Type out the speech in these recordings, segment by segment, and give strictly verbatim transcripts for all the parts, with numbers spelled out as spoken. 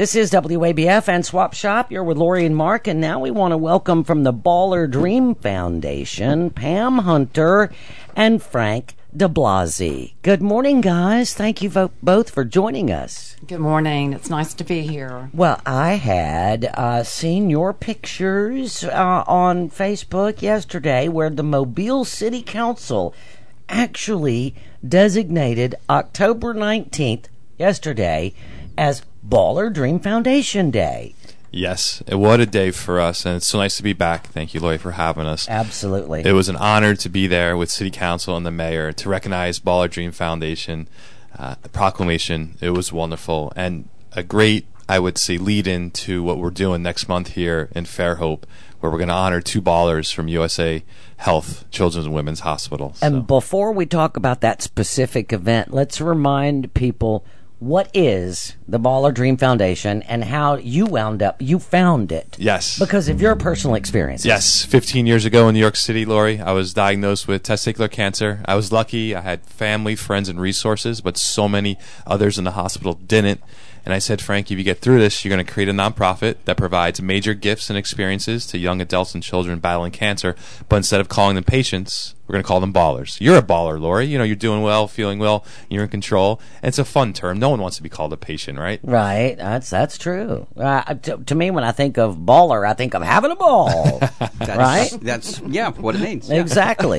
This is W A B F and Swap Shop. You're with Lori and Mark, and now we want to welcome from the Baller Dream Foundation, Pam Hunter and Frank DeBlasi. Good morning, guys. Thank you vo- both for joining us. Good morning. It's nice to be here. Well, I had uh, seen your pictures uh, on Facebook yesterday where the Mobile City Council actually designated October nineteenth, yesterday, as Baller Dream Foundation Day. Yes, what a day for us, and it's so nice to be back. Thank you, Lori, for having us. Absolutely. It was an honor to be there with City Council and the Mayor to recognize Baller Dream Foundation. Uh, the proclamation, it was wonderful, and a great, I would say, lead-in to what we're doing next month here in Fairhope, where we're going to honor two ballers from U S A Health Children's and Women's Hospital. So. And before we talk about that specific event, let's remind people what is the Baller Dream Foundation and how you wound up, you found it. Yes. Because of your personal experiences. Yes. fifteen years ago in New York City, Lori, I was diagnosed with testicular cancer. I was lucky. I had family, friends, and resources, but so many others in the hospital didn't. And I said, Frank, if you get through this, you're going to create a nonprofit that provides major gifts and experiences to young adults and children battling cancer. But instead of calling them patients, we're going to call them ballers. You're a baller, Lori. You know, you're doing well, feeling well, you're in control. And it's a fun term. No one wants to be called a patient, right? Right. That's that's true. Uh, to, to me, when I think of baller, I think of having a ball. That's, right? That's, yeah, what it means. Yeah. Exactly.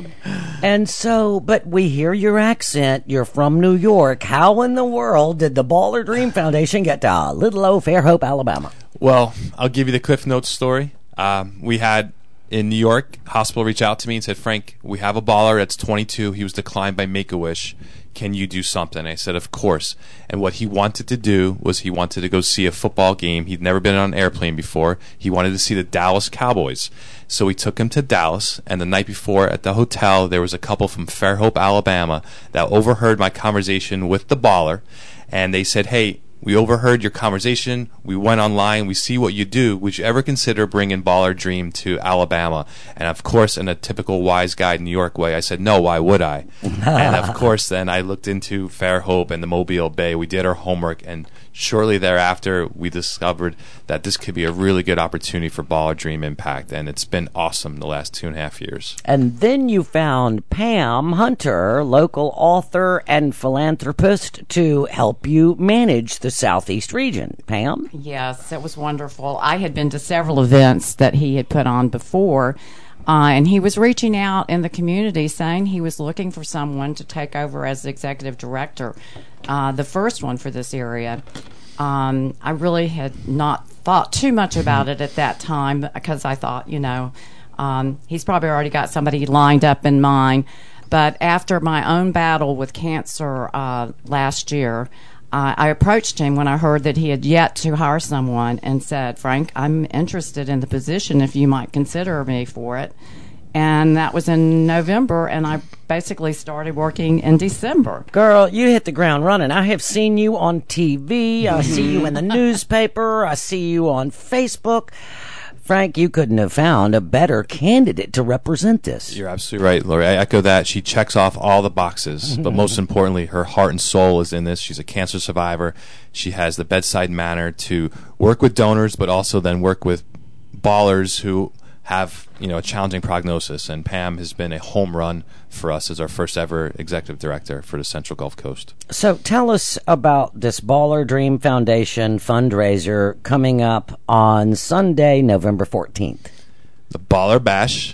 And so, but we hear your accent. You're from New York. How in the world did the Baller Dream Foundation get to little old Fairhope, Alabama? Well, I'll give you the Cliff Notes story. Um, we had in New York, hospital reached out to me and said, Frank, we have a baller that's twenty-two. He was declined by Make-A-Wish. Can you do something? I said, of course. And what he wanted to do was he wanted to go see a football game. He'd never been on an airplane before. He wanted to see the Dallas Cowboys. So we took him to Dallas, and the night before at the hotel, there was a couple from Fairhope, Alabama, that overheard my conversation with the baller, and they said, hey, we overheard your conversation. We went online. We see what you do. Would you ever consider bringing Baller Dream to Alabama? And, of course, in a typical wise guy New York way, I said, no, why would I? And, of course, then I looked into Fairhope and the Mobile Bay. We did our homework, and shortly thereafter, we discovered that this could be a really good opportunity for Baller Dream Impact, and it's been awesome the last two and a half years. And then you found Pam Hunter, local author and philanthropist, to help you manage the Southeast region. Pam? Yes, it was wonderful. I had been to several events that he had put on before, uh, and he was reaching out in the community saying he was looking for someone to take over as executive director, uh, the first one for this area. Um, I really had not thought too much about it at that time because I thought, you know, um, he's probably already got somebody lined up in mind. But after my own battle with cancer uh, last year, Uh, I approached him when I heard that he had yet to hire someone and said, Frank, I'm interested in the position if you might consider me for it. And that was in November, and I basically started working in December. Girl, you hit the ground running. I have seen you on T V. I see you in the newspaper. I see you on Facebook. Frank, you couldn't have found a better candidate to represent this. You're absolutely right, Lori. I echo that. She checks off all the boxes, but most importantly, her heart and soul is in this. She's a cancer survivor. She has the bedside manner to work with donors, but also then work with ballers who have, you know, a challenging prognosis. And Pam has been a home run for us as our first ever executive director for the Central Gulf Coast. So tell us about this Baller Dream Foundation fundraiser coming up on Sunday, November fourteenth. The Baller Bash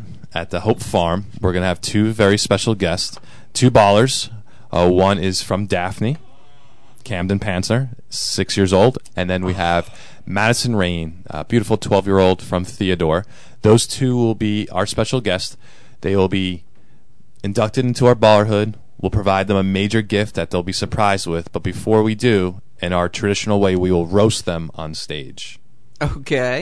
at the Hope Farm. We're going to have two very special guests, two ballers. Uh, one is from Daphne, Camden Panther, six years old. And then we have Madison Rain, a beautiful twelve-year-old from Theodore. Those two will be our special guests. They will be inducted into our ballerhood. We'll provide them a major gift that they'll be surprised with. But before we do, in our traditional way, we will roast them on stage. Okay.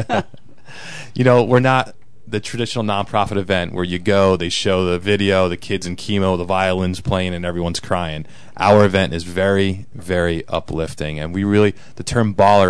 You know, we're not the traditional nonprofit event where you go, they show the video, the kids in chemo, the violins playing, and everyone's crying. Our event is very, very uplifting. And we really, the term baller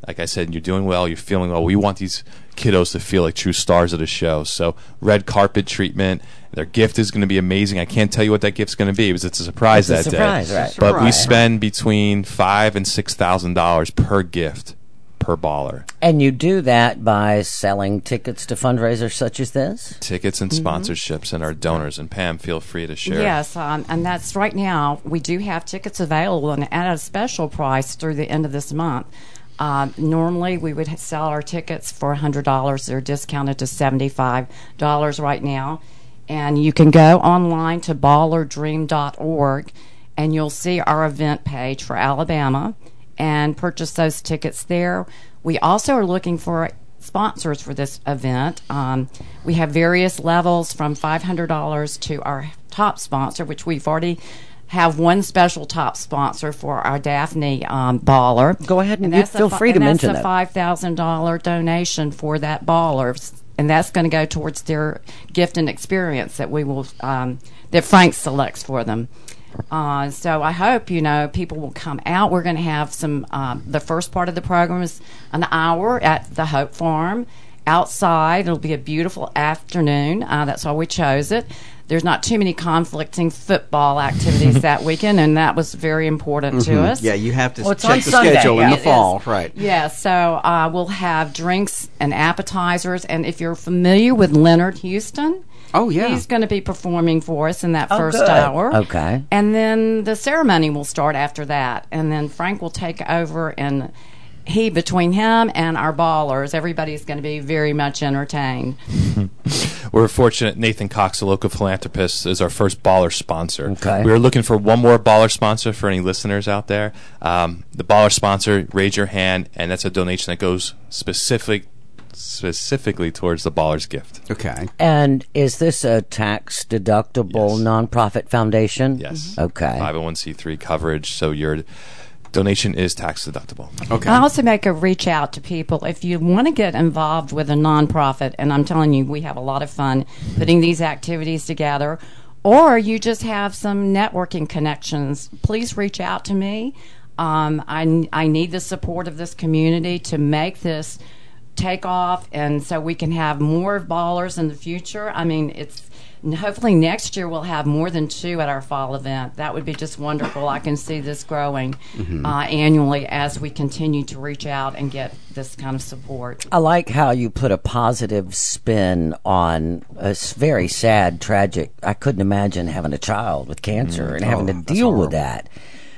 like I said, you're doing well, you're feeling well. We want these kiddos to feel like true stars of the show. So red carpet treatment. Their gift is going to be amazing. I can't tell you what that gift's going to be because it's a surprise It's a that surprise, day. right. But we Surprise. spend between five and six thousand dollars per gift per baller. And you do that by selling tickets to fundraisers such as this? Tickets and sponsorships and our donors. And Pam, feel free to share. Yes, um, and that's right now. We do have tickets available and at a special price through the end of this month. Uh, normally, we would sell our tickets for one hundred dollars. They're discounted to seventy-five dollars right now. And you can go online to baller dream dot org, and you'll see our event page for Alabama and purchase those tickets there. We also are looking for sponsors for this event. Um, we have various levels from five hundred dollars to our top sponsor, which we've already have one special top sponsor for our Daphne um, baller. Go ahead and, that's you feel a fi- free to and mention that's a that. five thousand dollars donation for that baller. And that's going to go towards their gift and experience that we will um, that Frank selects for them. Uh, so I hope you know people will come out. We're going to have some. Um, the first part of the program is an hour at the Hope Farm outside. It'll be a beautiful afternoon. Uh, that's why we chose it. There's not too many conflicting football activities that weekend, and that was very important to us. Yeah, you have to Well, it's check on the Sunday, schedule in yeah. the It fall, is. right? Yeah, so uh, we'll have drinks and appetizers. And if you're familiar with Leonard Houston, Oh, yeah. he's going to be performing for us in that Oh, first good. hour. Okay. And then the ceremony will start after that. And then Frank will take over, and he, between him and our ballers, everybody's going to be very much entertained. We're fortunate Nathan Cox, a local philanthropist, is our first baller sponsor. Okay. We were looking for one more baller sponsor for any listeners out there. Um, the baller sponsor, raise your hand, and that's a donation that goes specific, specifically towards the baller's gift. Okay. And is this a tax deductible Yes. nonprofit foundation? Yes. Okay. five oh one c three coverage, so your donation is tax deductible. Okay. I also make a reach out to people if you want to get involved with a nonprofit, and I'm telling you, we have a lot of fun putting these activities together, or you just have some networking connections. Please reach out to me. Um, I, I need the support of this community to make this take off, and so we can have more ballers in the future. I mean, it's hopefully next year we'll have more than two at our fall event. That would be just wonderful. I can see this growing uh, annually as we continue to reach out and get this kind of support. I like how you put a positive spin on a s- very sad, tragic. I couldn't imagine having a child with cancer and having Oh, to that's deal with horrible. that,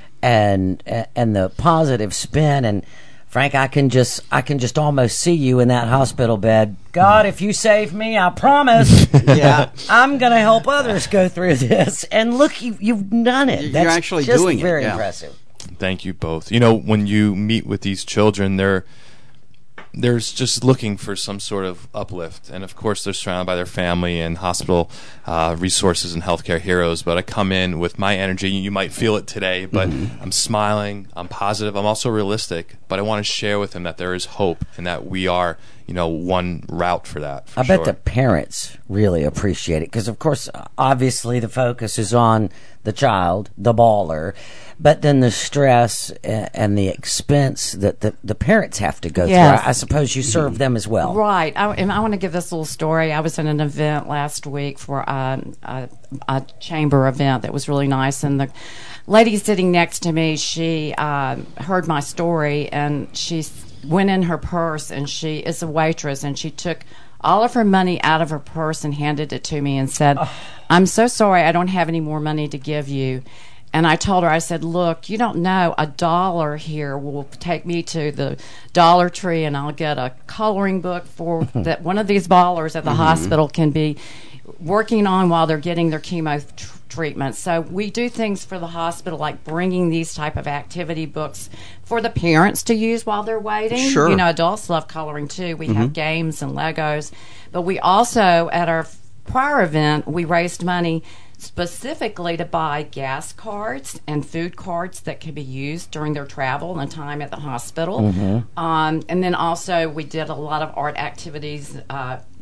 and and the positive spin. And Frank, I can just I can just almost see you in that hospital bed. God, if you save me, I promise. Yeah. I'm going to help others go through this. And look, you, you've done it. You're That's actually just doing it, very yeah. impressive. Thank you both. You know, when you meet with these children, they're there's just looking for some sort of uplift, and of course they're surrounded by their family and hospital uh, resources and healthcare heroes. But I come in with my energy. You might feel it today, but I'm smiling, I'm positive, I'm also realistic, but I want to share with them that there is hope and that we are, you know, one route for that, for I bet sure. the parents really appreciate it because, of course, obviously the focus is on the child, the baller, but then the stress a- and the expense that the, the parents have to go Yes. through. I, I suppose you serve them as well. Right. I, and I want to give this little story. I was at an event last week for um, a, a chamber event that was really nice. And the lady sitting next to me, she uh, heard my story, and she s- went in her purse, and she is a waitress, and she took all of her money out of her purse and handed it to me and said, I'm so sorry, I don't have any more money to give you. And I told her, I said, look, you don't know, a dollar here will take me to the Dollar Tree, and I'll get a coloring book for that one of these ballers at the hospital can be working on while they're getting their chemo tr- treatment. So we do things for the hospital, like bringing these type of activity books for the parents to use while they're waiting. Sure. You know, adults love coloring too. We have games and Legos. But we also, at our prior event, we raised money specifically to buy gas cards and food cards that could be used during their travel and time at the hospital. Um, and then also we did a lot of art activities uh,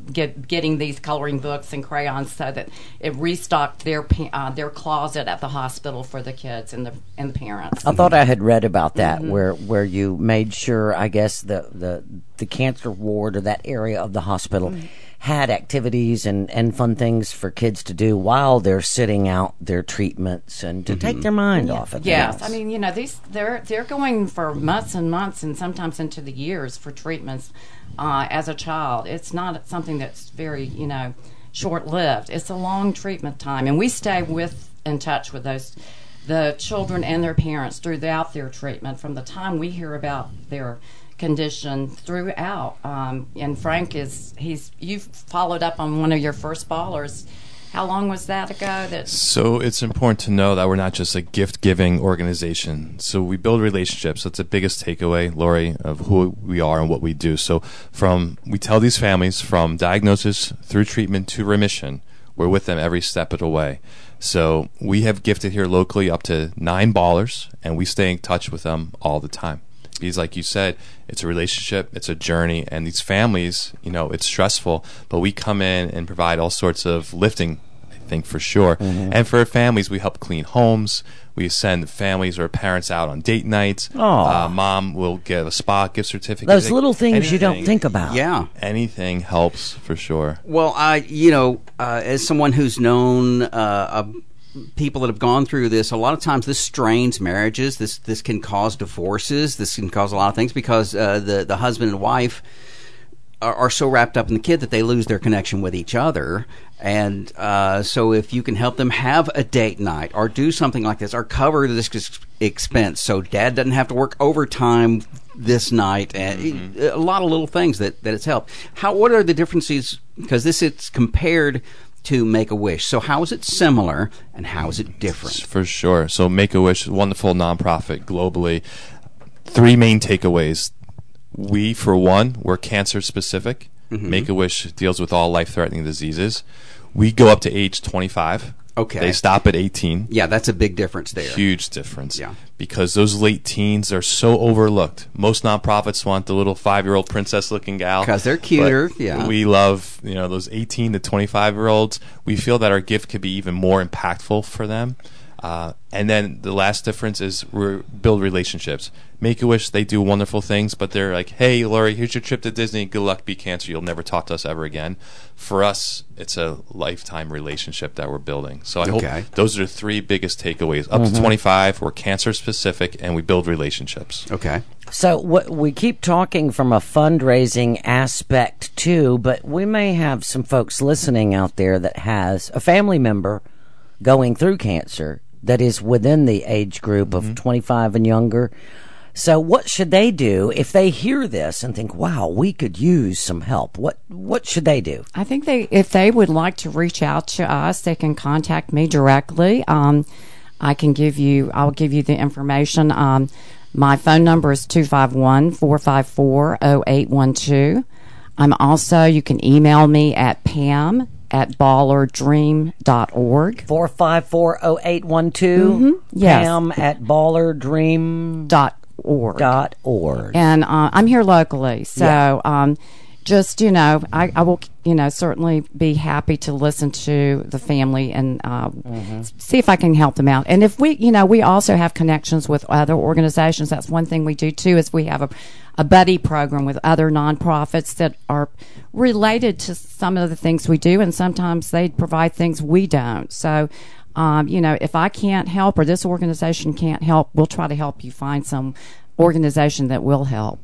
get, getting these coloring books and crayons so that it restocked their pa- uh, their closet at the hospital for the kids and the and the parents. I thought I had read about that, mm-hmm. where where you made sure, I guess, the the, the cancer ward or that area of the hospital mm-hmm. had activities and, and fun things for kids to do while they're sitting out their treatments and to mm-hmm. take their mind yeah. off of yes. things. I mean, you know, these they're they're going for months and months and sometimes into the years for treatments uh, as a child. It's not something that's very, you know, short-lived. It's a long treatment time, and we stay with in touch with those the children and their parents throughout their treatment from the time we hear about their condition throughout. Um, and Frank is he's you've followed up on one of your first ballers. How long was that ago? That so it's important to know that we're not just a gift-giving organization. So we build relationships. That's the biggest takeaway, Lori, of who we are and what we do. So from we tell these families from diagnosis through treatment to remission, we're with them every step of the way. So we have gifted here locally up to nine ballers, and we stay in touch with them all the time. Because like you said, it's a relationship, it's a journey, and these families, you know, it's stressful, but we come in and provide all sorts of lifting, I think, for sure. Mm-hmm. And for families, we help clean homes. We send families or parents out on date nights. Uh, mom will get a spa gift certificate. Those little things anything, you don't think about. Yeah. Anything helps for sure. Well, I, you know, uh, as someone who's known uh, a people that have gone through this, a lot of times this strains marriages. This this can cause divorces. This can cause a lot of things because uh, the the husband and wife are, are so wrapped up in the kid that they lose their connection with each other. And uh, so, if you can help them have a date night or do something like this, or cover this ex- expense, so dad doesn't have to work overtime this night, and mm-hmm. a lot of little things that that it's helped. How? What are the differences? Because this is compared to Make-A-Wish. So how is it similar and how is it different? For sure. So Make-A-Wish, wonderful nonprofit globally. Three main takeaways. We, for one, we're cancer specific. Mm-hmm. Make-A-Wish deals with all life-threatening diseases. We go up to age twenty-five. Okay. They stop at eighteen. Yeah, that's a big difference there. Huge difference. Yeah. Because those late teens are so overlooked. Most nonprofits want the little five-year-old princess-looking gal. Because they're cuter, yeah. We love, you know, those eighteen to twenty-five-year-olds. We feel that our gift could be even more impactful for them. Uh, and then the last difference is we build relationships. Make-A-Wish, they do wonderful things, but they're like, hey, Lori, here's your trip to Disney. Good luck, be cancer. You'll never talk to us ever again. For us, it's a lifetime relationship that we're building. So I okay. hope those are the three biggest takeaways. Up mm-hmm. to twenty-five, we're cancer-specific, and we build relationships. Okay. So what, we keep talking from a fundraising aspect, too, but we may have some folks listening out there that has a family member going through cancer that is within the age group of mm-hmm. twenty-five and younger. So what should they do if they hear this and think, wow, we could use some help? What what should they do? I think they, if they would like to reach out to us, they can contact me directly. Um, I can give you, I'll give you the information. Um, my phone number is two five one, four five four, zero eight one two. I'm also, you can email me at Pam at baller dream dot org. four five four, zero eight one two. Mm-hmm. Yes. Pam at baller dream dot org. Dot org. And uh, I'm here locally, so yeah. um, just, you know, I, I will, you know, certainly be happy to listen to the family and uh, mm-hmm. see if I can help them out. And if we, you know, we also have connections with other organizations. That's one thing we do, too, is we have a, a buddy program with other nonprofits that are related to some of the things we do, and sometimes they provide things we don't. So, um, you know, if I can't help or this organization can't help, we'll try to help you find some organization that will help.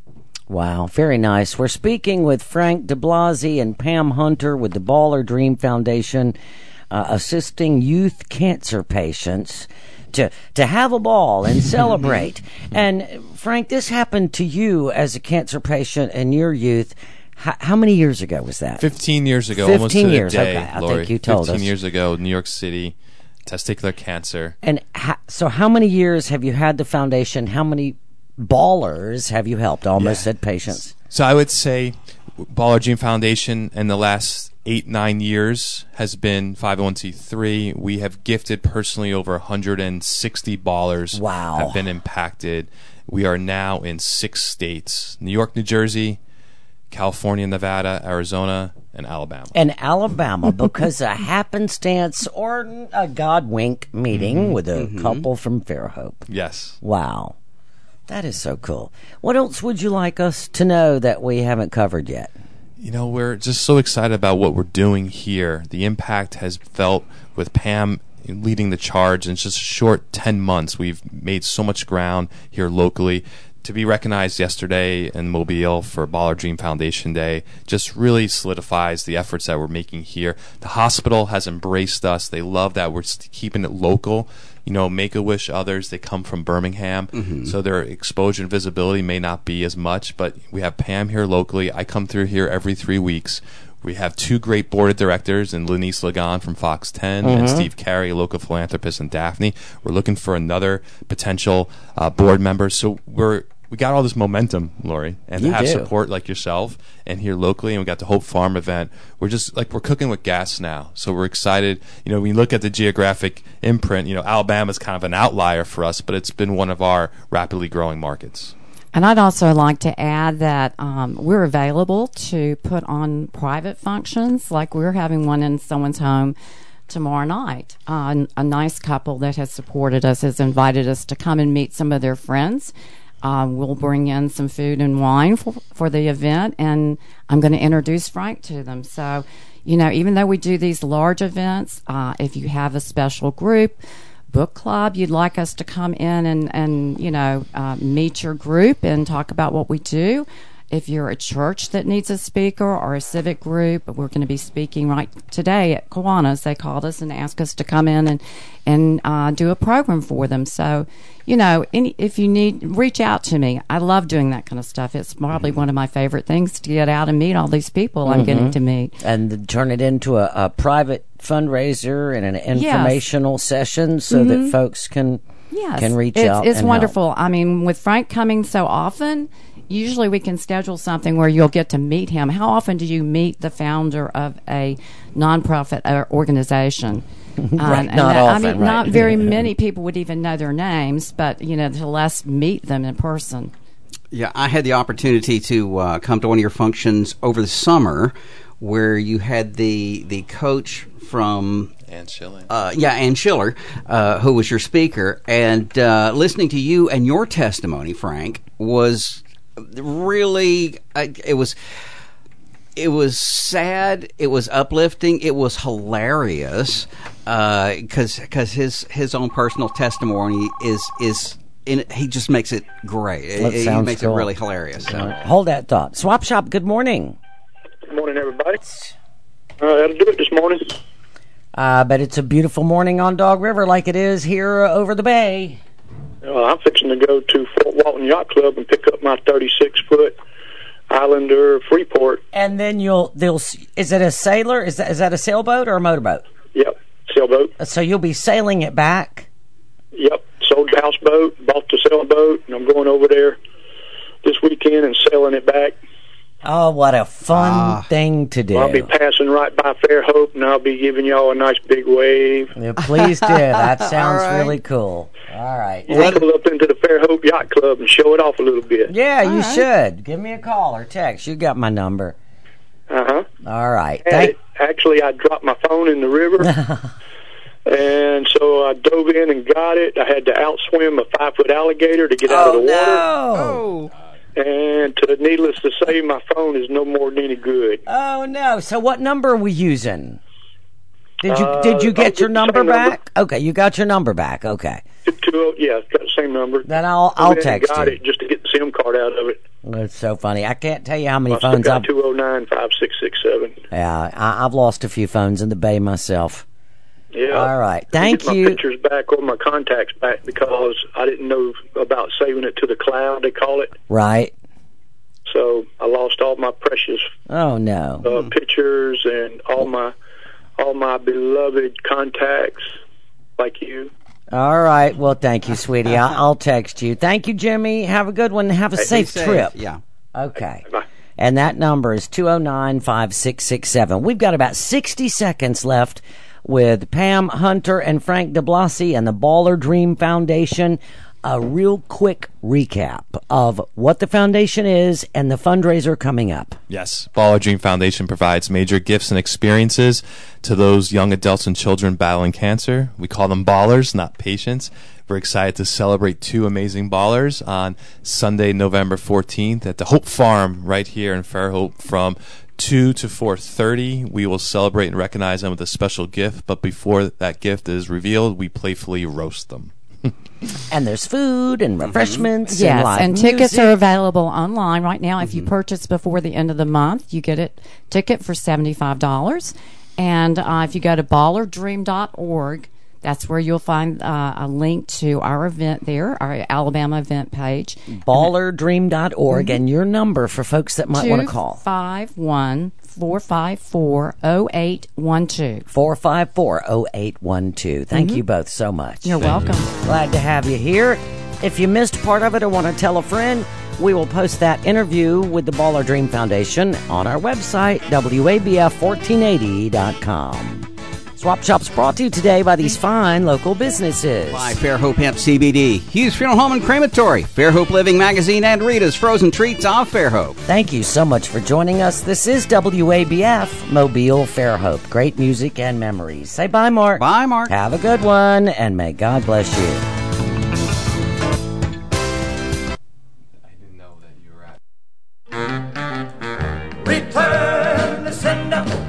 Wow, very nice. We're speaking with Frank DeBlasi and Pam Hunter with the Baller Dream Foundation, uh, assisting youth cancer patients to to have a ball and celebrate. And Frank, this happened to you as a cancer patient in your youth. How, how many years ago was that? Fifteen years ago. Fifteen almost to years. the day, Okay, I Lori. think you told Fifteen us. years ago, New York City, testicular cancer. And ha- so, how many years have you had the foundation? How many ballers have you helped? Almost Yeah. said patients. So I would say Baller Dream Foundation in the last eight, nine years has been five oh one c three. We have gifted personally over one hundred sixty ballers. Wow. Have been impacted. We are now in six states: New York, New Jersey, California, Nevada, Arizona, in Alabama. In Alabama, because a happenstance or a God wink meeting mm-hmm. with a mm-hmm. couple from Fairhope. Yes. Wow. That is so cool. What else would you like us to know that we haven't covered yet? You know, we're just so excited about what we're doing here. The impact has felt with Pam leading the charge in just a short ten months. We've made so much ground here locally. To be recognized yesterday in Mobile for Baller Dream Foundation Day just really solidifies the efforts that we're making here. The hospital has embraced us. They love that we're keeping it local. You know, Make-A-Wish, others, they come from Birmingham, mm-hmm. so their exposure and visibility may not be as much, but we have Pam here locally. I come through here every three weeks. We have two great board of directors, and Lenice Lagan from Fox ten, mm-hmm. and Steve Carey, a local philanthropist in Daphne. We're looking for another potential uh, board member. So we're we got all this momentum, Lori, and you to have do. support like yourself and here locally, and we got the Hope Farm event. We're just like we're cooking with gas now. So we're excited. You know, when you look at the geographic imprint, you know, Alabama's kind of an outlier for us, but it's been one of our rapidly growing markets. And I'd also like to add that um, we're available to put on private functions, like we're having one in someone's home tomorrow night. Uh, a nice couple that has supported us has invited us to come and meet some of their friends. Uh, we'll bring in some food and wine for, for the event, and I'm going to introduce Frank to them. So, you know, even though we do these large events, uh, if you have a special group, book club, you'd like us to come in and, and you know, uh, meet your group and talk about what we do. If you're a church that needs a speaker or a civic group, we're going to be speaking right today at Kiwanis. They called us and asked us to come in and and uh, do a program for them. So, you know, any, if you need, reach out to me. I love doing that kind of stuff. It's probably one of my favorite things to get out and meet all these people mm-hmm. I'm getting to meet. And turn it into a, a private fundraiser and an informational yes. session so mm-hmm. that folks can, yes. can reach it's, out. It's and wonderful. help. I mean, with Frank coming so often, usually we can schedule something where you'll get to meet him. How often do you meet the founder of a nonprofit organization? right, um, not that, often, I mean, right. not very many people would even know their names, but, you know, to less meet them in person. Yeah, I had the opportunity to uh, come to one of your functions over the summer where you had the the coach from Ann Schiller. Uh, yeah, Ann Schiller, uh, who was your speaker. And uh, listening to you and your testimony, Frank, was really, uh, it was... It was sad. It was uplifting. It was hilarious because uh, because his his own personal testimony is is in it, he just makes it great. That he sounds makes cool. it really hilarious. So. Uh, hold that thought. Swap Shop. Good morning. Good morning, everybody. Uh, that'll do it this morning. Uh, but it's a beautiful morning on Dog River, like it is here uh, over the bay. Uh, I'm fixing to go to Fort Walton Yacht Club and pick up my thirty-six foot. Islander Freeport. And then you'll they'll is it a sailor? Is that is that a sailboat or a motorboat? Yep, sailboat. So you'll be sailing it back? Yep, sold the houseboat, bought the sailboat, and I'm going over there this weekend and sailing it back. Oh, what a fun ah. thing to do. Well, I'll be passing right by Fairhope, and I'll be giving y'all a nice big wave. Yeah, please do. That sounds right. really cool. All right. We'll pull up into the Fairhope Yacht Club and show it off a little bit. Yeah, All you right. should. Give me a call or text. You got my number. Uh-huh. All right. Had Thank- it. Actually, I dropped my phone in the river, and so I dove in and got it. I had to outswim a five-foot alligator to get out oh, of the water. no. And to, needless to say, my phone is no more than any good. Oh, no. So what number are we using? Did you Uh, did you I'll get get your the number same number. back? Okay, you got your number back. Okay. Two, two, yeah, got the same number. Then I'll I I'll went and text got you. it just to get the SIM card out of it. That's so funny. I can't tell you how many I still phones got I've two oh nine, five six six seven. Yeah, I, I've lost a few phones in the bay myself. Yeah. All right. I Thank get you. my pictures back or my contacts back because I didn't know about saving it to the cloud, they call it. Right. So I lost all my precious Oh no. uh, pictures and all my all my beloved contacts like you. All right. Well, thank you, sweetie. I, I'll text you. Thank you, Jimmy. Have a good one. Have a Hey, safe Safe, trip. Yeah. Okay. Bye. And that number is two oh nine, five six six seven. We've got about sixty seconds left with Pam Hunter and Frank DeBlasi and the Baller Dream Foundation. a real quick recap of what the foundation is and the fundraiser coming up. Yes, Baller Dream Foundation provides major gifts and experiences to those young adults and children battling cancer. We call them ballers, not patients. We're excited to celebrate two amazing ballers on Sunday, November fourteenth at the Hope Farm right here in Fairhope from two to four thirty. We will celebrate and recognize them with a special gift, but before that gift is revealed, we playfully roast them. And there's food and refreshments. Mm-hmm. Yes, and, live and tickets music. are available online right now. If Mm-hmm. you purchase before the end of the month, you get a ticket for seventy-five dollars. And uh, if you go to baller dream dot org, that's where you'll find uh, a link to our event there, our Alabama event page. baller dream dot org Mm-hmm. and your number for folks that might want to call. two five one, four five four, zero eight one two. four five four, zero eight one two. Thank you both so much. You're welcome. Glad to have you here. If you missed part of it or want to tell a friend, we will post that interview with the Baller Dream Foundation on our website, W A B F fourteen eighty dot com. Swap Shop's brought to you today by these fine local businesses. By Fairhope Hemp C B D, Hughes Funeral Home and Crematory, Fairhope Living Magazine, and Rita's Frozen Treats of Fairhope. Thank you so much for joining us. This is W A B F Mobile Fairhope. Great music and memories. Say bye, Mark. Bye, Mark. Have a good one, and may God bless you. I didn't know that you were at... Return the sender.